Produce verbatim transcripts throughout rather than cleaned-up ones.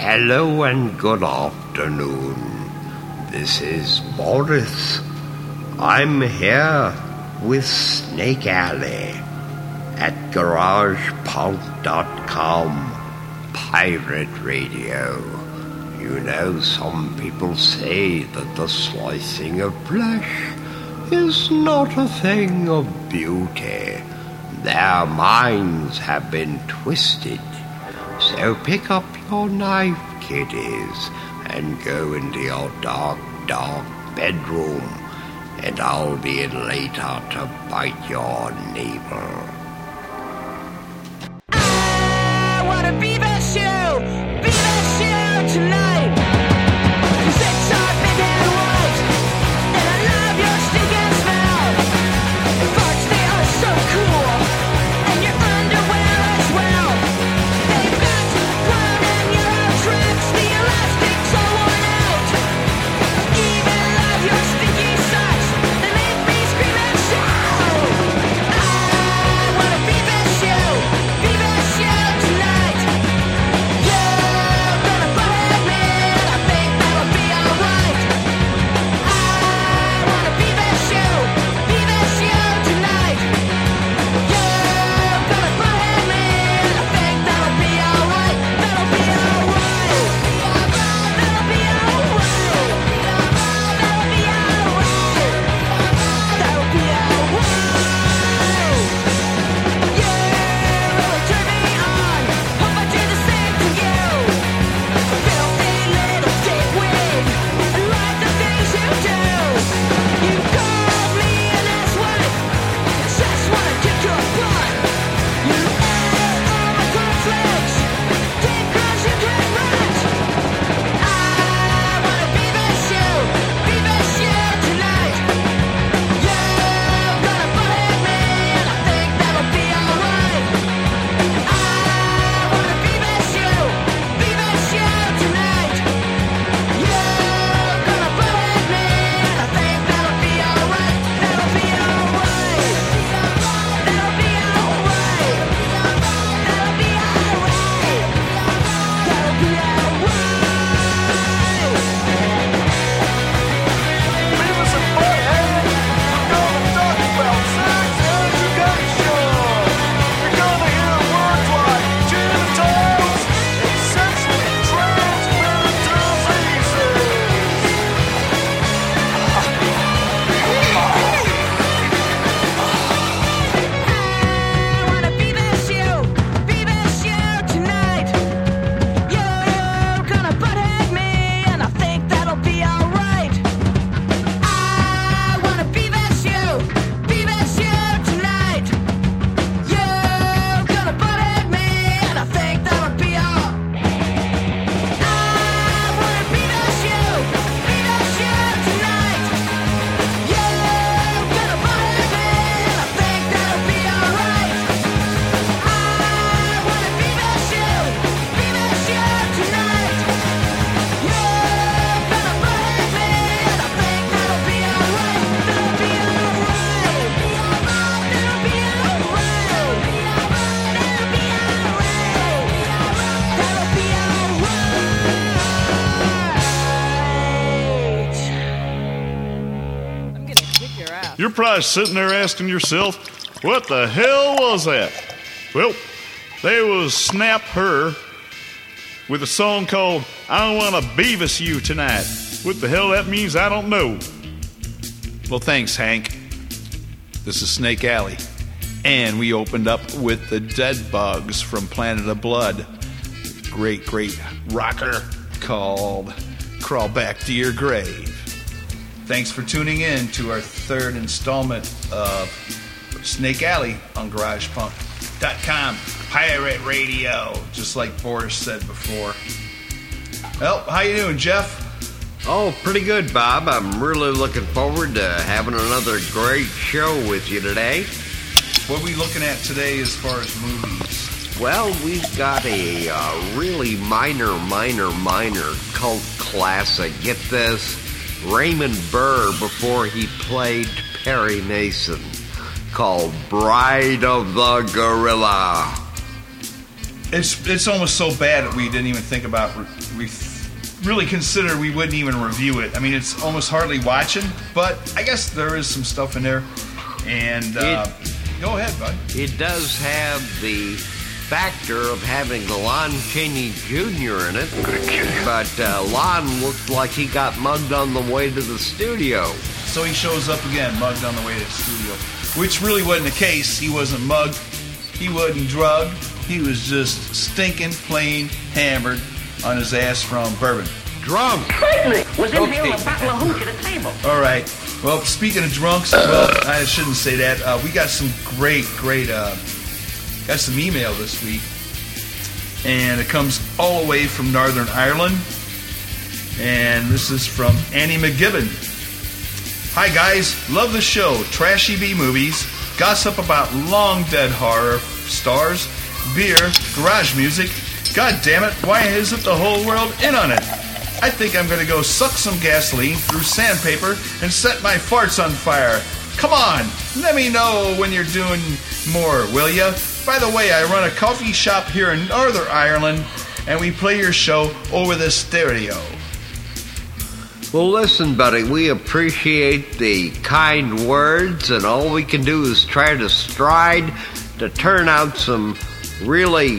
Hello and good afternoon. This is Boris. I'm here with Snake Alley at garage punk dot com, pirate radio. You know, some people say that the slicing of flesh is not a thing of beauty. Their minds have been twisted. So pick up your knife, kiddies, and go into your dark, dark bedroom, and I'll be in later to bite your navel. I wanna be the shoe, be the shoe tonight. 'Cause it's our big and white, and I love your stinking smell. And farts, they are so cool, and your underwear as well. They've got blood and yellow tracks, the elastics are worn out. Even love your stinky socks, they make me scream and shout. I wanna be the shoe, be the shoe tonight. You're gonna bite me, and I think that'll be alright. I wanna be the shoe, be the shoe tonight. You're gonna bite me, and I think that'll be alright. That'll be alright. That'll be alright. That'll be alright. That'll be alright. You really turn me on. Hope I do the same to you. Filthy little dickwit. I like the things you do. You called me an asswipe. Just wanna kick your butt. You ate all my cornflakes. Did crush your great rat. I wanna be the shoe, be the shoe tonight. You're gonna butt me, and I think that'll be alright. I wanna be the shoe, be the shoe tonight. You're gonna butt me, and I think that'll be alright. That'll be alright. That'll be alright. That'll be alright. That'll be Beavis and Butthead, we're gonna talk about sex education. You're gonna hear words like genitals and sexually transmitted diseases. I wanna be the shoe, be the shoe tonight. You're gonna butthead me, and I think that'll be alright. I wanna be the shoe, be the shoe tonight. You're gonna butthead me, and I think that'll be all. I wanna be the shoe, be the shoe tonight. You're gonna butthead me, and I think that'll be alright. I wanna be the shoe, be the shoe tonight. You're gonna butthead me, and I think that'll be alright. That'll be alright. That'll be alright. That'll be alright. That'll be alright. I'm gonna kick your ass. You're probably sitting there asking yourself, what the hell was that? Well, there was Snap Her with a song called I Wanna Beavis You Tonight. What the hell that means, I don't know. Well, thanks, Hank. This is Snake Alley. And we opened up with the Dead Bugs from Planet of Blood. Great, great rocker called Crawl Back to Your Grave. Thanks for tuning in to our third installment of Snake Alley on garage punk dot com. Pirate radio, just like Boris said before. Well, how you doing, Jeff? Oh, pretty good, Bob. I'm really looking forward to having another great show with you today. What are we looking at today as far as movies? Well, we've got a uh, really minor, minor, minor cult classic. Get this, Raymond Burr before he played Perry Mason, called Bride of the Gorilla. It's it's almost so bad that we didn't even think about. Re- we really considered we wouldn't even review it. I mean, it's almost hardly watching, but I guess there is some stuff in there. And uh, It- go ahead, bud. It does have the factor of having Lon Chaney Junior in it. I'm gonna kill you. But uh, Lon looked like he got mugged on the way to the studio. So he shows up again, mugged on the way to the studio, which really wasn't the case. He wasn't mugged. He wasn't drugged. He was just stinking, plain hammered on his ass from bourbon. Drunk. Certainly was in Okay. here with a bottle of hooch at a table. All right. Well, speaking of drunks, well, I shouldn't say that. Uh, we got some great, great, uh, got some email this week. And it comes all the way from Northern Ireland. And this is from Annie McGibbon. Hi, guys. Love the show. Trashy B-movies. Gossip about long dead horror stars. Beer. Garage music. God damn it. Why isn't the whole world in on it? I think I'm going to go suck some gasoline through sandpaper and set my farts on fire. Come on, let me know when you're doing more, will ya? By the way, I run a coffee shop here in Northern Ireland, and we play your show over the stereo. Well, listen, buddy, we appreciate the kind words, and all we can do is try to strive to turn out some really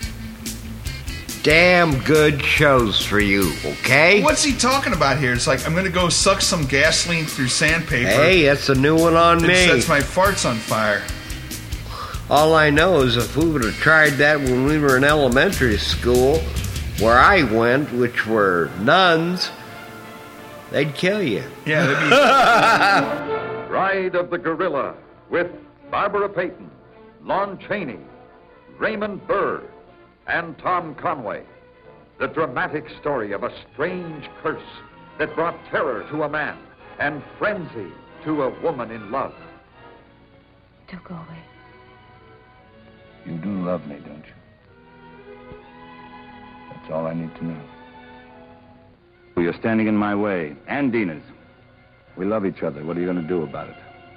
damn good shows for you, okay? What's he talking about here? It's like, I'm going to go suck some gasoline through sandpaper. Hey, that's a new one on It me. sets my farts on fire. All I know is if we would have tried that when we were in elementary school, where I went, which were nuns, they'd kill you. Yeah, that'd be... Ride of the Gorilla with Barbara Payton, Lon Chaney, Raymond Burr, and Tom Conway. The dramatic story of a strange curse that brought terror to a man and frenzy to a woman in love. Don't go away. You do love me, don't you? That's all I need to know. You're standing in my way, and Dina's. We love each other. What are you going to do about it?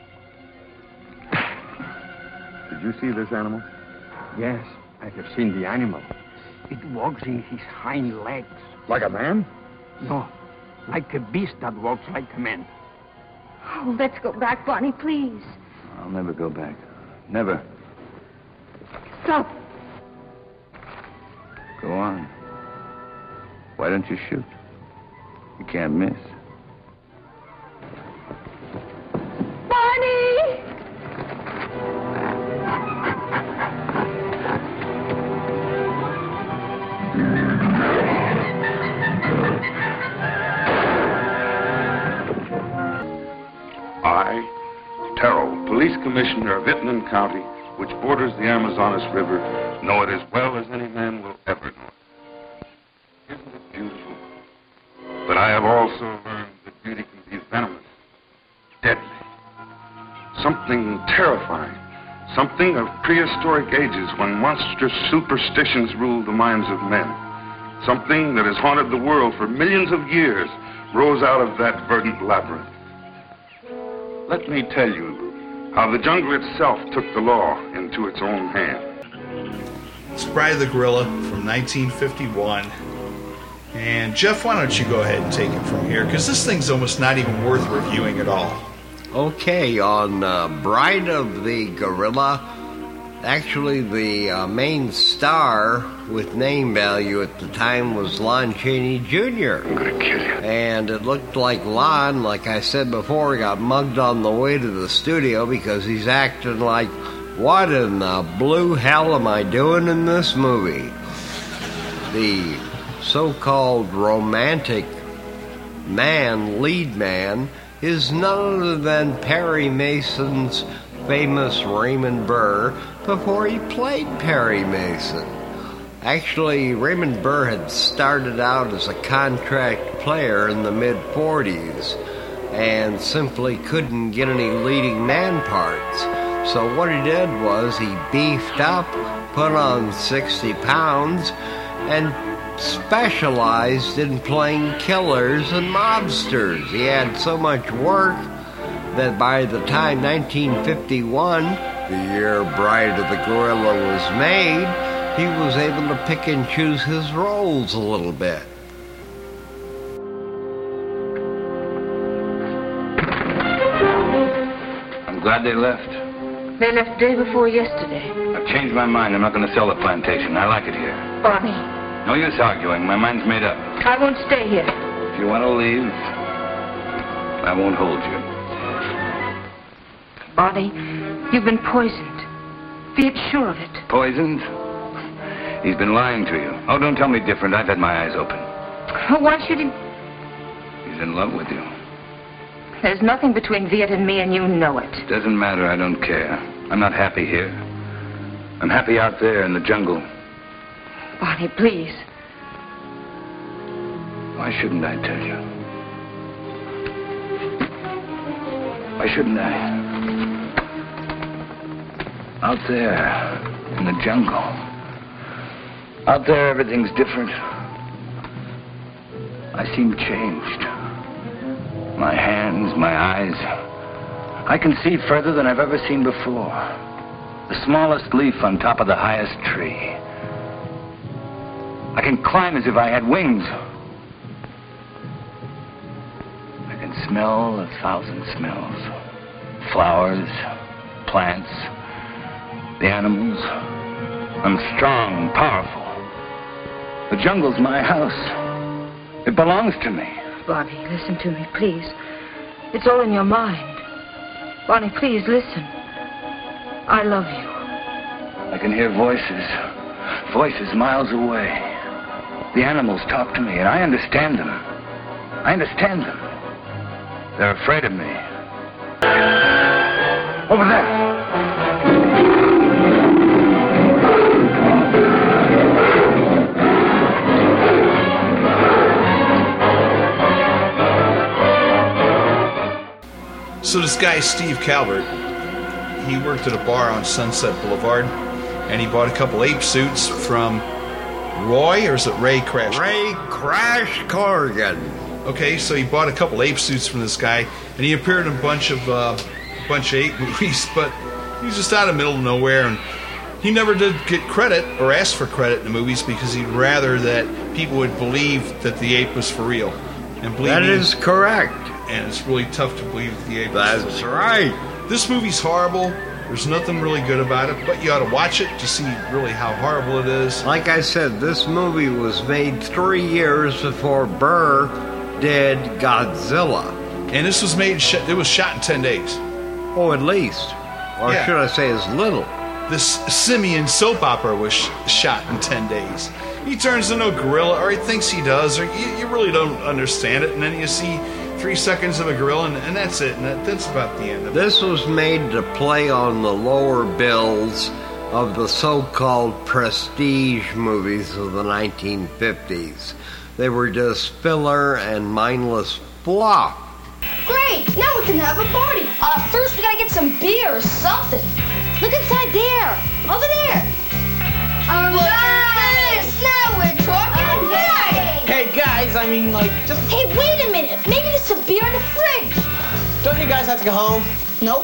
Did you see this animal? Yes, I have seen the animal. It walks in his hind legs. Like a man? No, like a beast that walks like a man. Oh, let's go back, Bonnie, please. I'll never go back. Never. Stop. Go on. Why don't you shoot? You can't miss. Bonnie! I, Terrell, Police Commissioner of Itman County, which borders the Amazonas River, know it as well as any man will ever know it. Isn't it beautiful? But I have also learned that beauty can be venomous, deadly, something terrifying, something of prehistoric ages when monstrous superstitions ruled the minds of men, something that has haunted the world for millions of years rose out of that verdant labyrinth. Let me tell you how the jungle itself took the law into its own hand. It's Bride of the Gorilla from nineteen fifty-one. And Jeff, why don't you go ahead and take it from here? Because this thing's almost not even worth reviewing at all. Okay, on uh, Bride of the Gorilla, actually the uh, main star with name value at the time was Lon Chaney Junior I'm gonna kill you. And it looked like Lon, like I said before, got mugged on the way to the studio because he's acting like, what in the blue hell am I doing in this movie? The so-called romantic man, lead man, is none other than Perry Mason's famous Raymond Burr before he played Perry Mason. Actually, Raymond Burr had started out as a contract player in the mid-forties and simply couldn't get any leading man parts. So what he did was he beefed up, put on sixty pounds, and specialized in playing killers and mobsters. He had so much work that by the time nineteen fifty-one, the year Bride of the Gorilla was made, he was able to pick and choose his roles a little bit. I'm glad they left. They left day before yesterday. I've changed my mind. I'm not going to sell the plantation. I like it here. Bonnie, No use arguing. My mind's made up. I won't stay here. If you want to leave, I won't hold you. Bonnie, you've been poisoned. Be sure of it. Poisoned? He's been lying to you. Oh, don't tell me different. I've had my eyes open. Why should he? He's in love with you. There's nothing between Viet and me, and you know it. Doesn't matter. I don't care. I'm not happy here. I'm happy out there in the jungle. Bonnie, please. Why shouldn't I tell you? Why shouldn't I? Out there in the jungle. Out there, everything's different. I seem changed. My hands, my eyes. I can see further than I've ever seen before. The smallest leaf on top of the highest tree. I can climb as if I had wings. I can smell a thousand smells. Flowers, plants, the animals. I'm strong, powerful. The jungle's my house. It belongs to me. Bonnie, listen to me, please. It's all in your mind. Bonnie, please listen. I love you. I can hear voices. Voices miles away. The animals talk to me, and I understand them. I understand them. They're afraid of me. Over there. So this guy, Steve Calvert, he worked at a bar on Sunset Boulevard, and he bought a couple ape suits from Roy, or is it Ray Crash? Ray Crash Corrigan. Okay, so he bought a couple ape suits from this guy, and he appeared in a bunch of uh, bunch of ape movies, but he was just out of the middle of nowhere, and he never did get credit or ask for credit in the movies because he'd rather that people would believe that the ape was for real. And believe That me, is correct. and it's really tough to believe that the ape That's was for real. right. This movie's horrible. There's nothing really good about it, but you ought to watch it to see really how horrible it is. Like I said, this movie was made three years before Burr did Godzilla. And this was made, it was shot in ten days. Oh, at least. Or Yeah. should I say as little. This simian soap opera was sh- shot in ten days. He turns into a gorilla, or he thinks he does, or you, you really don't understand it, and then you see three seconds of a gorilla, and, and that's it, and that, that's about the end of it. This was made to play on the lower bills of the so-called prestige movies of the nineteen fifties. They were just filler and mindless fluff. Great! Now we can have a party. Uh, first we gotta get some beer or something. Look inside there. Over there. All right. Now we're talking right. Hey guys, I mean like just Hey, wait a minute. Maybe there's some beer in the fridge. don't you guys have to go home? Nope.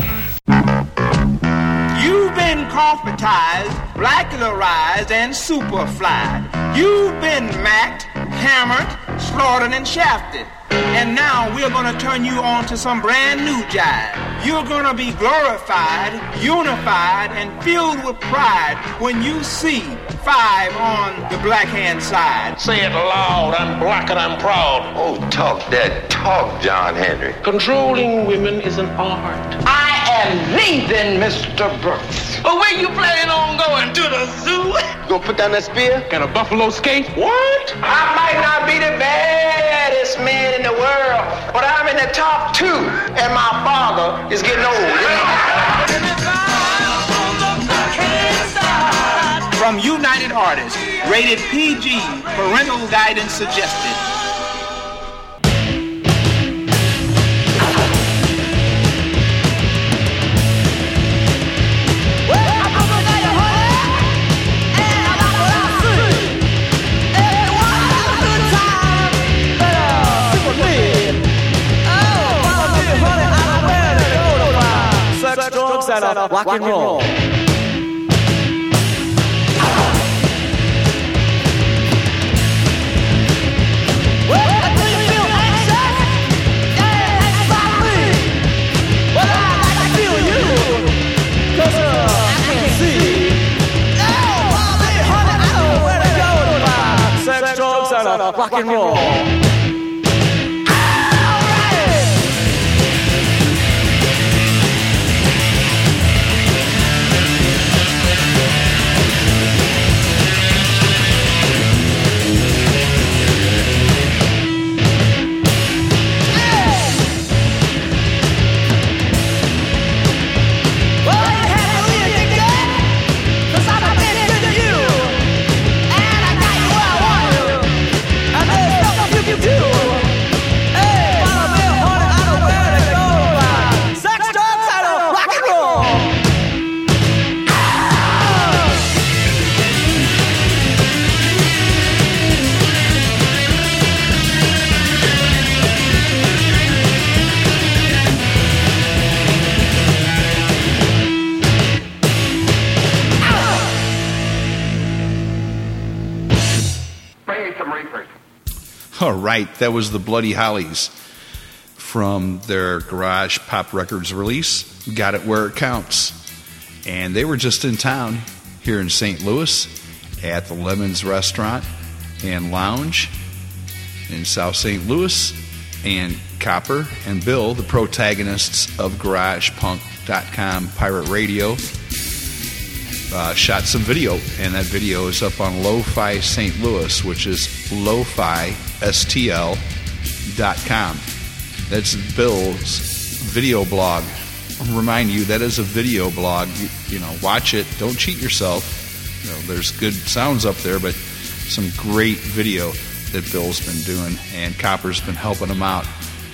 You've been coffeetized, blackularized, and superflied. You've been macked, hammered, slaughtered, and shafted. And now we're gonna turn you on to some brand new jive. You're gonna be glorified, unified, and filled with pride when you see five on the black hand side. Say it loud, I'm black and I'm proud. Oh, talk that talk, John Henry. Controlling women is an art. I am leaving, Mister Brooks. But where you planning on going? To the zoo? Gonna put down that spear? Can a buffalo skate? What? I might not be the baddest man in the world, but I'm in the top two, and my father is getting old. You know? From United Artists, rated P G, parental guidance suggested. Drugs and rock and roll. of rock and roll. All right, that was the Bloody Hollies from their Garage Pop Records release, Got It Where It Counts. And they were just in town here in Saint Louis at the Lemons Restaurant and Lounge in South Saint Louis. And Copper and Bill, the protagonists of Garage Punk dot com Pirate Radio, uh, shot some video. And that video is up on Lo-Fi Saint Louis, which is lo-fi S T L dot com. That's Bill's video blog. I'll remind you, that is a video blog. You, you know, watch it. Don't cheat yourself. You know, there's good sounds up there, but some great video that Bill's been doing, and Copper's been helping him out.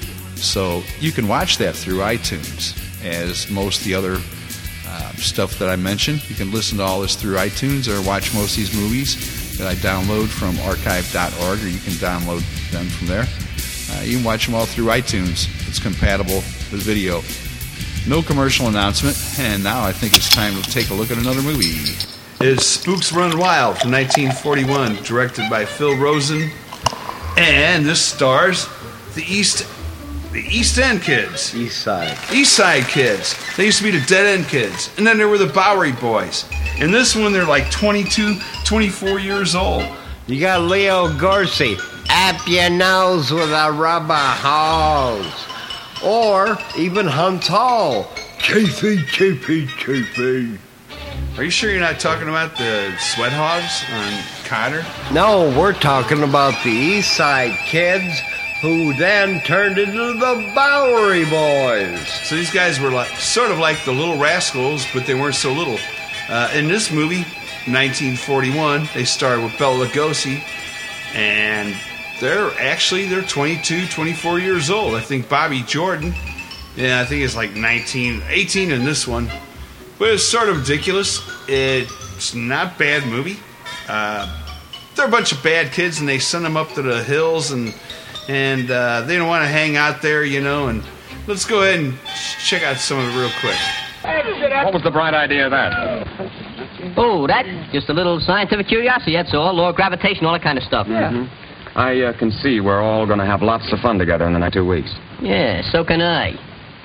So you can watch that through iTunes, as most of the other uh, stuff that I mentioned. You can listen to all this through iTunes, or watch most of these movies that I download from archive dot org, or you can download them from there. Uh, you can watch them all through iTunes. It's compatible with video. No commercial announcement, and now I think it's time to take a look at another movie. It's Spooks Run Wild from nineteen forty-one, directed by Phil Rosen, and this stars the East the East End Kids. East Side. East Side Kids. They used to be the Dead End Kids, and then there were the Bowery Boys. In this one, they're like twenty-two, twenty-four years old. You got Leo Gorcey, up your nose with a rubber hose. Or even Hunt Hall, Chiefy, Chiefy, Chiefy. Are you sure you're not talking about the Sweat Hogs on Cotter? No, we're talking about the East Side Kids, who then turned into the Bowery Boys. So these guys were like sort of like the Little Rascals, but they weren't so little. Uh, in this movie, nineteen forty-one, they starred with Bela Lugosi, and they're actually they're twenty-two, twenty-four years old. I think Bobby Jordan, yeah, I think it's like nineteen, eighteen in this one. But it's sort of ridiculous. It's not a bad movie. Uh, they're a bunch of bad kids, and they send them up to the hills, and and uh, they don't want to hang out there, you know. And let's go ahead and check out some of it real quick. What was the bright idea of that? Oh, that? Just a little scientific curiosity, that's all. Law of gravitation, all that kind of stuff. Yeah. Mm-hmm. I uh, can see we're all going to have lots of fun together in the next two weeks. Yeah, so can I.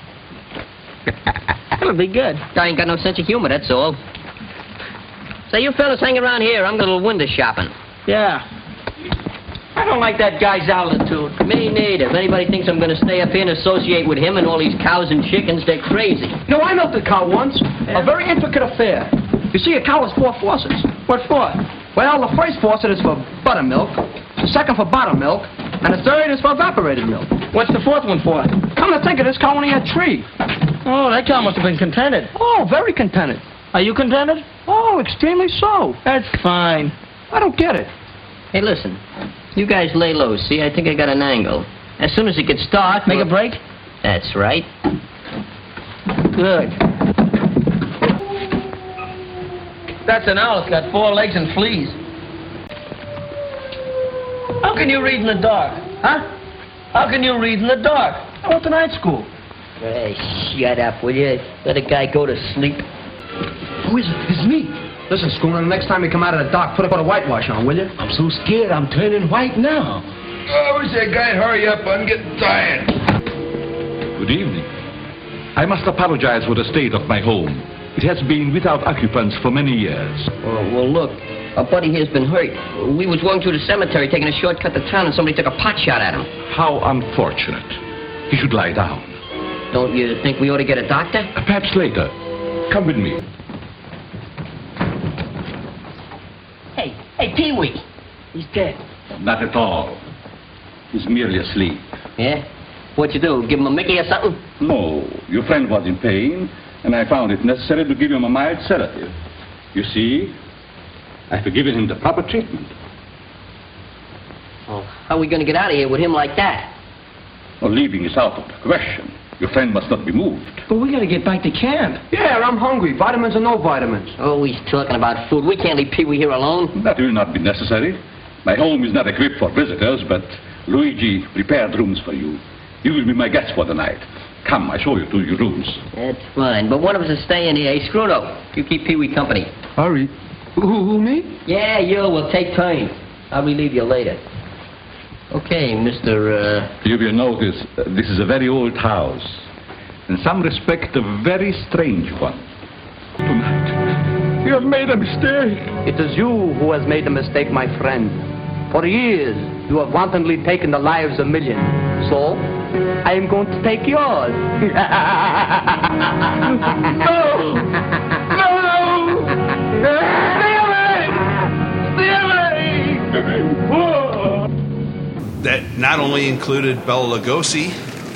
That'll be good. I ain't got no sense of humor, that's all. Say, you fellas hang around here. I'm going a little window shopping. Yeah. I don't like that guy's altitude. Me neither. If anybody thinks I'm going to stay up here and associate with him and all these cows and chickens, they're crazy. You know, I milked a cow once. Yeah. A very intricate affair. You see, a cow has four faucets. What for? Well, the first faucet is for buttermilk, the second for buttermilk, and the third is for evaporated milk. What's the fourth one for? Come to think of this, cow only had three. Oh, that cow must have been contented. Oh, very contented. Are you contented? Oh, extremely so. That's fine. I don't get it. Hey, listen. You guys lay low, see? I think I got an angle. As soon as it gets dark... Make a break? That's right. Good. That's an owl. It's got four legs and fleas. How can you read in the dark? Huh? How can you read in the dark? I went to night school. Hey, shut up, will you? Let a guy go to sleep. Who is it? It's me. Listen, Schooner, the next time you come out of the dock, put a coat of whitewash on, will you? I'm so scared I'm turning white now. I wish that guy'd hurry up. I'm getting tired. Good evening. I must apologize for the state of my home. It has been without occupants for many years. Oh, well, look, Our buddy here's been hurt. We was going through the cemetery taking a shortcut to town and somebody took a pot shot at him. How unfortunate. He should lie down. Don't you think we ought to get a doctor? Perhaps later. Come with me. Hey, hey, Pee-wee. He's dead. Not at all. He's merely asleep. Yeah? What'd you do, give him a Mickey or something? No. Your friend was in pain, and I found it necessary to give him a mild sedative. You see, I've given him the proper treatment. Well, how are we going to get out of here with him like that? Well, leaving is out of the question. Your friend must not be moved. But we gotta get back to camp. Yeah, I'm hungry. Vitamins or no vitamins? Oh, he's talking about food. We can't leave Pee-wee here alone. That will not be necessary. My home is not equipped for visitors, but Luigi prepared rooms for you. You will be my guest for the night. Come, I show you to your rooms. That's fine, but one of us is staying here. Hey, Scruto, you keep Pee-wee company. Hurry. Who, who, me? Yeah, you. We'll take turns. I'll relieve you later. Okay, Mister Uh... You will notice uh, this is a very old house. In some respect, a very strange one. Tonight. You have made a mistake. It is you who has made a mistake, my friend. For years, you have wantonly taken the lives of millions. So, I am going to take yours. No! No! Stay away! Stay away! That not only included Bela Lugosi,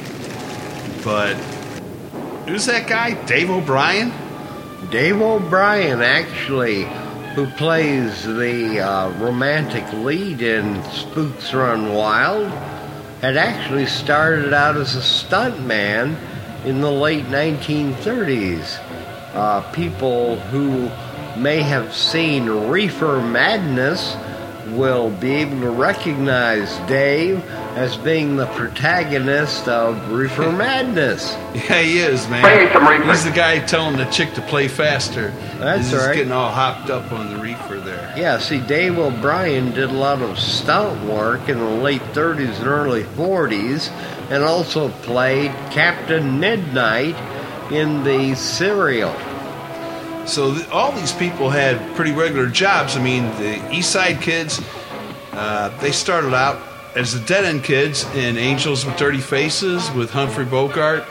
but who's that guy? Dave O'Brien? Dave O'Brien, actually, who plays the uh, romantic lead in Spooks Run Wild, had actually started out as a stuntman in the late nineteen thirties. Uh, people who may have seen Reefer Madness will be able to recognize Dave as being the protagonist of Reefer Madness. Yeah, he is, man. Bring me some reefer. He's the guy telling the chick to play faster. That's He's right. getting all hopped up on the reefer there. Yeah, see, Dave O'Brien did a lot of stunt work in the late thirties and early forties, and also played Captain Midnight in the serial. So th- all these people had pretty regular jobs. I mean, the East Side Kids, uh, they started out as the Dead End Kids in Angels with Dirty Faces with Humphrey Bogart.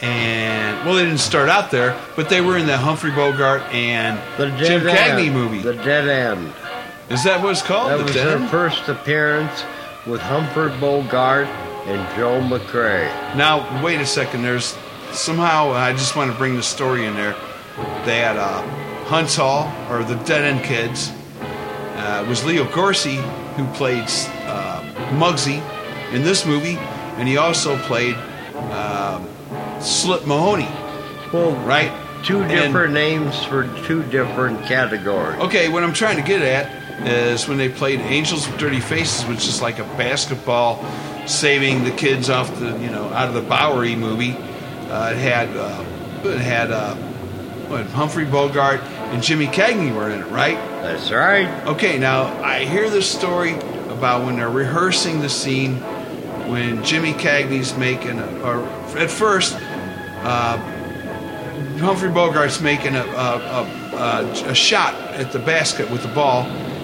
And, well, they didn't start out there, but they were in the Humphrey Bogart and The Jim Dead Cagney End. movie. The Dead End. Is that what it's called? That The was Dead their End? first appearance with Humphrey Bogart and Joe McCrea. Now, wait a second. There's somehow, I just want to bring the story in there. They had uh, Hunts Hall, or the Dead End Kids. Uh, it was Leo Gorcey who played uh, Muggsy in this movie, and he also played uh, Slip Mahoney. Well, right? Two And- different names for two different categories. Okay, what I'm trying to get at is when they played Angels with Dirty Faces, which is like a basketball saving the kids off the, you know, out of the Bowery movie. Uh, it had, uh, it had, uh, what, Humphrey Bogart and Jimmy Cagney were in it, right? That's right. Okay, now I hear this story about when they're rehearsing the scene when Jimmy Cagney's making, a, or at first, uh, Humphrey Bogart's making a, a, a, a, a shot at the basket with the ball,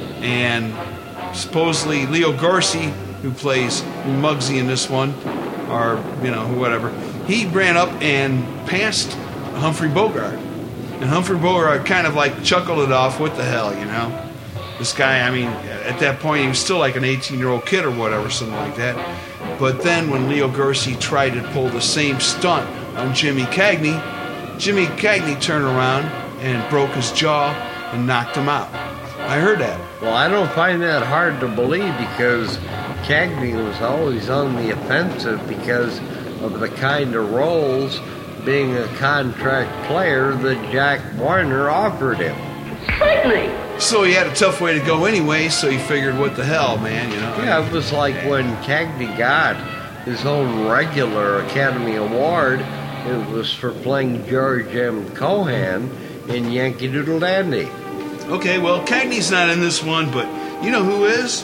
and supposedly Leo Gorcey, who plays Muggsy in this one, or, you know, whatever, he ran up and passed Humphrey Bogart. And Humphrey Bogart kind of like chuckled it off. What the hell, you know? This guy, I mean, at that point, he was still like an eighteen-year-old kid or whatever, something like that. But then when Leo Gorcey tried to pull the same stunt on Jimmy Cagney, Jimmy Cagney turned around and broke his jaw and knocked him out. I heard that. Well, I don't find that hard to believe because Cagney was always on the offensive because of the kind of roles, being a contract player, that Jack Warner offered him. Certainly. So he had a tough way to go anyway, so he figured, what the hell, man, you know? Yeah, it was like when Cagney got his own regular Academy Award, it was for playing George M. Cohan in Yankee Doodle Dandy. Okay, well, Cagney's not in this one, but you know who is?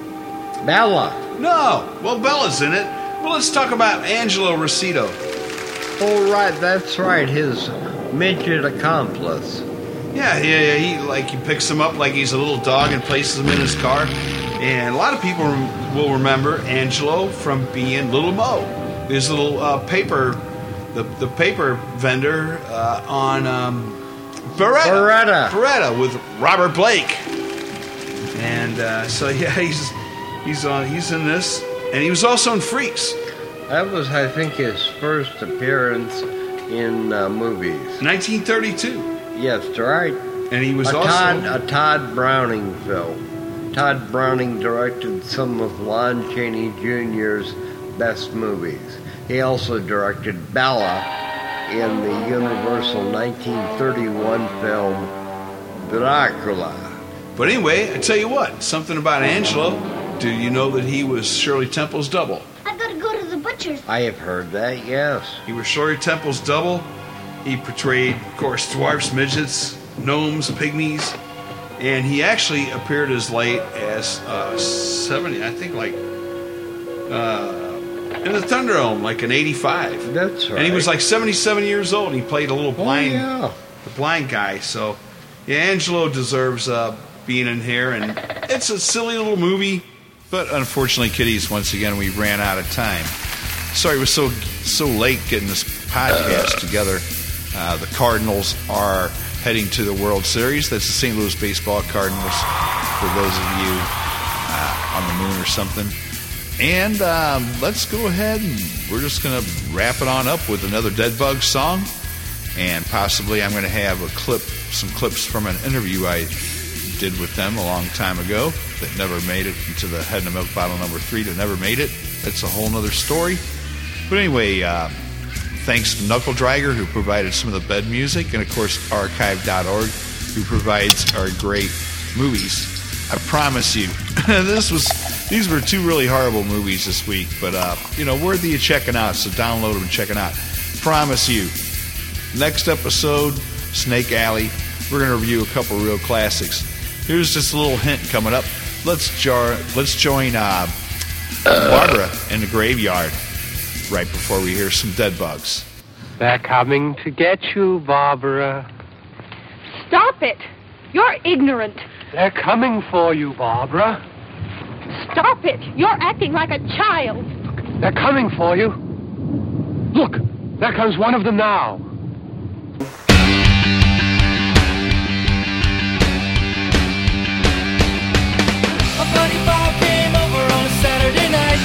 Bella. No. Well, Bella's in it. Well, let's talk about Angelo Rosito. Oh, right, that's right, his midget accomplice. Yeah, yeah, yeah. He like he picks him up like he's a little dog and places him in his car. And a lot of people rem- will remember Angelo from being Little Mo, his little uh, paper, the the paper vendor uh, on um, Beretta, Beretta, Beretta with Robert Blake. And uh, so yeah, he's he's on he's in this, and he was also in Freaks. That was, I think, his first appearance in uh, movies. nineteen thirty-two. Yes, right. And he was a also Todd, a Todd Browning film. Todd Browning directed some of Lon Chaney Junior's best movies. He also directed Bella in the Universal nineteen thirty-one film Dracula. But anyway, I tell you what, something about Angelo. Do you know that he was Shirley Temple's double? I gotta go to the butcher's. I have heard that, yes. He was Shirley Temple's double. He portrayed, of course, dwarfs, midgets, gnomes, pygmies. And he actually appeared as late as uh, seventy, I think, like uh, in the Thunderdome, like in eighty-five. That's right. And he was like seventy-seven years old, and he played a little blind, oh, yeah. the blind guy. So, yeah, Angelo deserves uh, being in here, and it's a silly little movie. But unfortunately, kiddies, once again, we ran out of time. Sorry, it was so so late getting this podcast uh. together. Uh, the Cardinals are heading to the World Series. That's the Saint Louis Baseball Cardinals, for those of you uh, on the moon or something. And um, let's go ahead and we're just going to wrap it on up with another Dead Bug song. And possibly I'm going to have a clip, some clips from an interview I did with them a long time ago that never made it into the Head in a Milk Bottle number three that never made it. That's a whole nother story. But anyway, uh, thanks to Knuckle Dragger, who provided some of the bed music, and of course archive dot org, who provides our great movies. I promise you, this was these were two really horrible movies this week, but uh, you know, worthy of checking out. So download them and check it out. Promise you. Next episode, Snake Alley, we're going to review a couple real classics. Here's just a little hint coming up. Let's jar. Let's join uh, Barbara in the graveyard right before we hear some Dead Bugs. They're coming to get you, Barbara. Stop it! You're ignorant. They're coming for you, Barbara. Stop it! You're acting like a child. They're coming for you. Look, there comes one of them now. A funny ball came over on a Saturday night.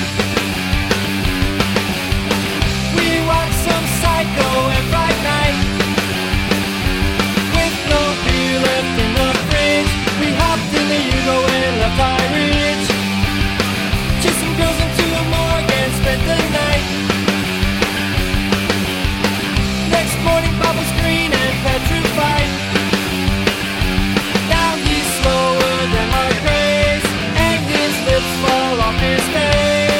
We watched some Psycho and Fright Night. With no beer left in the fridge, we hopped in the Yugo and left High Ridge. Chasing girls into a morgue and spent the night. Next morning, Bob was green and petrified. Now he's slower than my grace, and his lips fall off his face.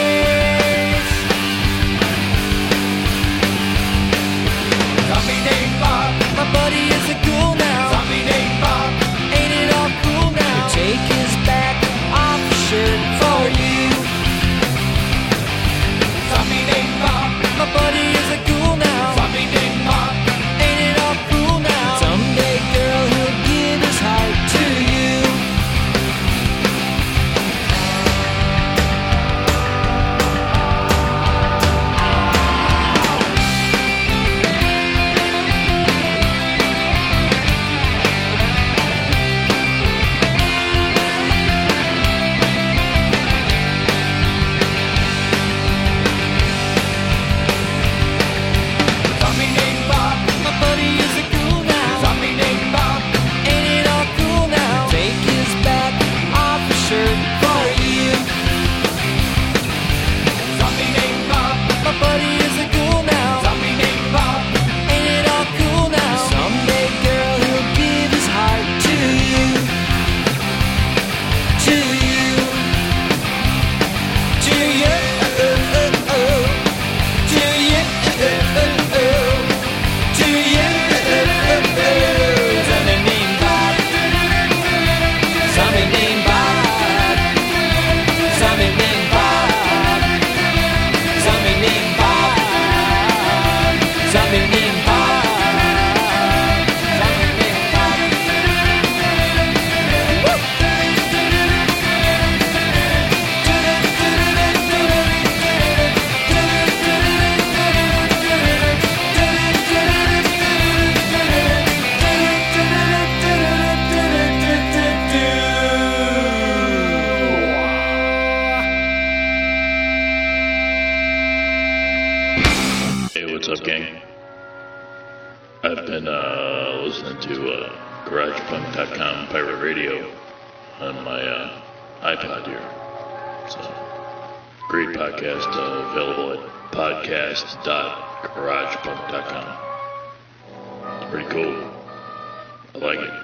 I've been uh, listening to uh, garage punk dot com pirate radio on my uh, iPod here. It's a great podcast uh, available at podcast dot garage punk dot com. It's pretty cool. I like it.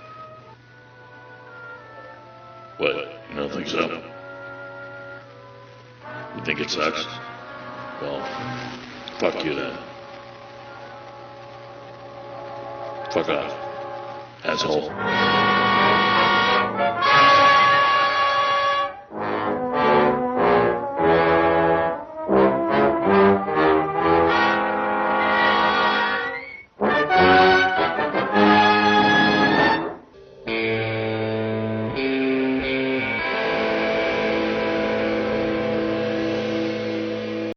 What? You don't think so? You think it sucks? Well, fuck you then. Fuck off, asshole.